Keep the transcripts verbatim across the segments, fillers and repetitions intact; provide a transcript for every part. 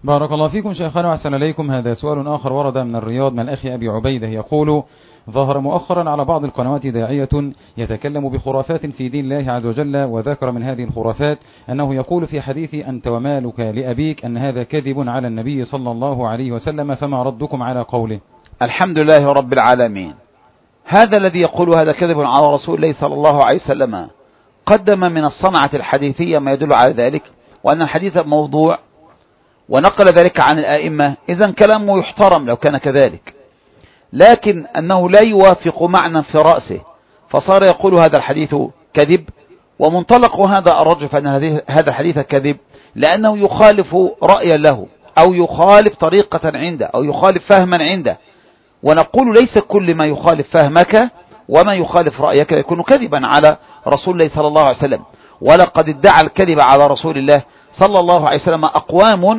بارك الله فيكم شيخنا وأحسن إليكم. هذا سؤال آخر ورد من الرياض من الأخ أبي عبيدة يقول: ظهر مؤخرا على بعض القنوات داعية يتكلم بخرافات في دين الله عز وجل، وذكر من هذه الخرافات أنه يقول في حديث أنت ومالك لأبيك أن هذا كذب على النبي صلى الله عليه وسلم، فما ردكم على قوله؟ الحمد لله رب العالمين. هذا الذي يقول هذا كذب على رسول الله صلى الله عليه وسلم قدم من الصنعة الحديثية ما يدل على ذلك، وأن الحديث موضوع، ونقل ذلك عن الآئمة. إذن كلامه يحترم لو كان كذلك، لكن أنه لا يوافق معنى في رأسه، فصار يقول هذا الحديث كذب. ومنطلق هذا الرجل فأن هذا الحديث كذب لأنه يخالف رأيا له، أو يخالف طريقة عنده، أو يخالف فهما عنده. ونقول ليس كل ما يخالف فهمك وما يخالف رأيك يكون كذبا على رسول الله صلى الله عليه وسلم. ولقد ادعى الكذب على رسول الله صلى الله عليه وسلم أقوام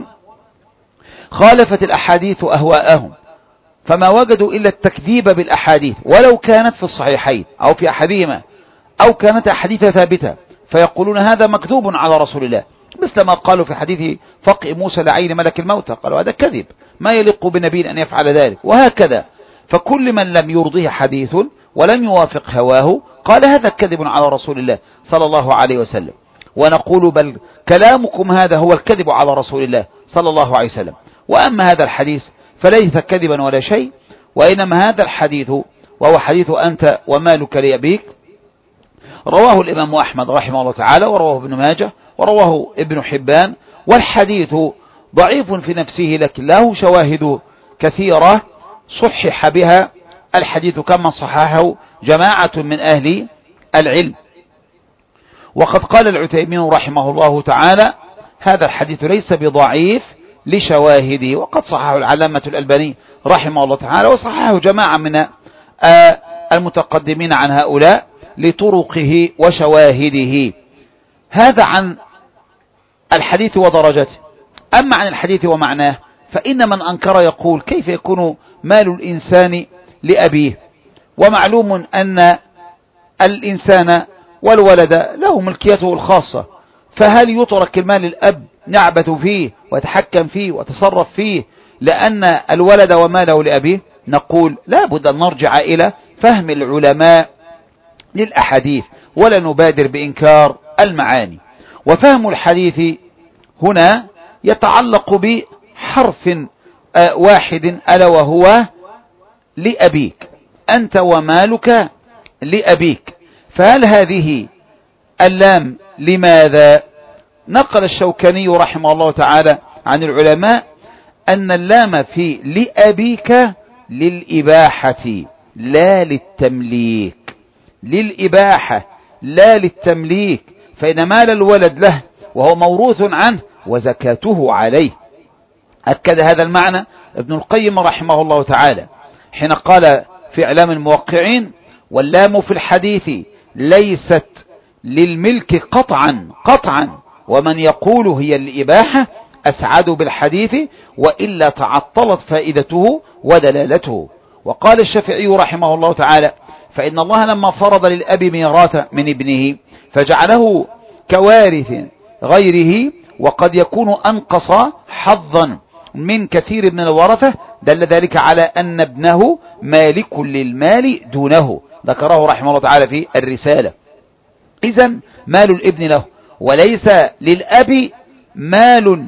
خالفت الأحاديث أهواءهم، فما وجدوا إلا التكذيب بالأحاديث ولو كانت في الصحيحين أو في أحدهما، أو كانت أحاديث ثابتة، فيقولون هذا مكذوب على رسول الله، مثل ما قالوا في حديث فقء موسى لعين ملك الموتى، قالوا هذا كذب ما يليق بنبي أن يفعل ذلك، وهكذا. فكل من لم يرضيه حديث ولم يوافق هواه قال هذا كذب على رسول الله صلى الله عليه وسلم. ونقول بل كلامكم هذا هو الكذب على رسول الله صلى الله عليه وسلم. وأما هذا الحديث فليس كذبا ولا شيء، وإنما هذا الحديث وهو حديث أنت ومالك لأبيك رواه الإمام أحمد رحمه الله تعالى، ورواه ابن ماجه، ورواه ابن حبان. والحديث ضعيف في نفسه لكن له شواهد كثيرة صحح بها الحديث كما صححه جماعة من أهل العلم. وقد قال العثيمين رحمه الله تعالى هذا الحديث ليس بضعيف لشواهده، وقد صححه العلامة الألباني رحمه الله تعالى، وصححه جماعة من المتقدمين عن هؤلاء لطرقه وشواهده. هذا عن الحديث ودرجته. أما عن الحديث ومعناه فإن من أنكر يقول كيف يكون مال الإنسان لأبيه؟ ومعلوم أن الإنسان والولد له ملكيته الخاصة، فهل يترك المال الأب نعبث فيه ويتحكم فيه وتصرف فيه لأن الولد وماله لأبيه؟ نقول لا بد أن نرجع إلى فهم العلماء للأحاديث ولا نبادر بإنكار المعاني. وفهم الحديث هنا يتعلق بحرف واحد ألا وهو لأبيك، أنت ومالك لأبيك. فهل هذه اللام لماذا؟ نقل الشوكاني رحمه الله تعالى عن العلماء أن اللام في لأبيك للإباحة لا للتمليك، للإباحة لا للتمليك، فإن مال الولد له وهو موروث عنه وزكاته عليه. أكد هذا المعنى ابن القيم رحمه الله تعالى حين قال في إعلام الموقعين واللام في الحديث ليست للملك قطعا قطعا، ومن يقول هي الإباحة أسعد بالحديث وإلا تعطلت فائدته ودلالته. وقال الشافعي رحمه الله تعالى فإن الله لما فرض للأب ميراث من ابنه فجعله كوارث غيره وقد يكون أنقص حظا من كثير من الورثة دل ذلك على أن ابنه مالك للمال دونه، ذكره رحمه الله تعالى في الرسالة. إذن مال الابن له وليس للأب مال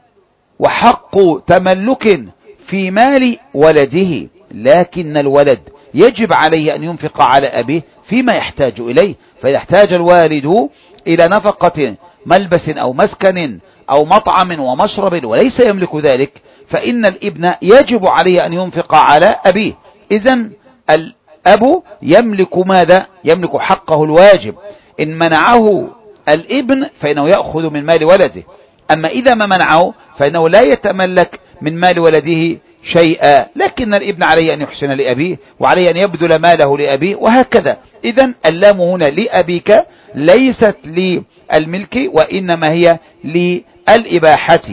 وحق تملك في مال ولده، لكن الولد يجب عليه أن ينفق على أبيه فيما يحتاج إليه. فإذا احتاج الوالد إلى نفقة ملبس أو مسكن أو مطعم ومشرب وليس يملك ذلك فإن الابن يجب عليه أن ينفق على أبيه. إذن الأب يملك ماذا؟ يملك حقه الواجب. إن منعه الابن فإنه يأخذ من مال ولده، أما إذا ما منعه فإنه لا يتملك من مال ولده شيئا، لكن الابن عليه أن يحسن لأبيه وعليه أن يبذل ماله لأبيه وهكذا. إذن اللام هنا لأبيك ليست للملك وإنما هي للإباحة.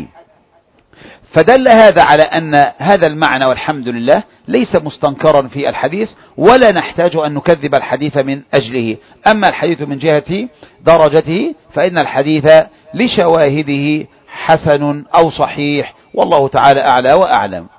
فدل هذا على أن هذا المعنى والحمد لله ليس مستنكرا في الحديث ولا نحتاج أن نكذب الحديث من أجله. أما الحديث من جهة درجته فإن الحديث لشواهده حسن أو صحيح والله تعالى أعلى وأعلم.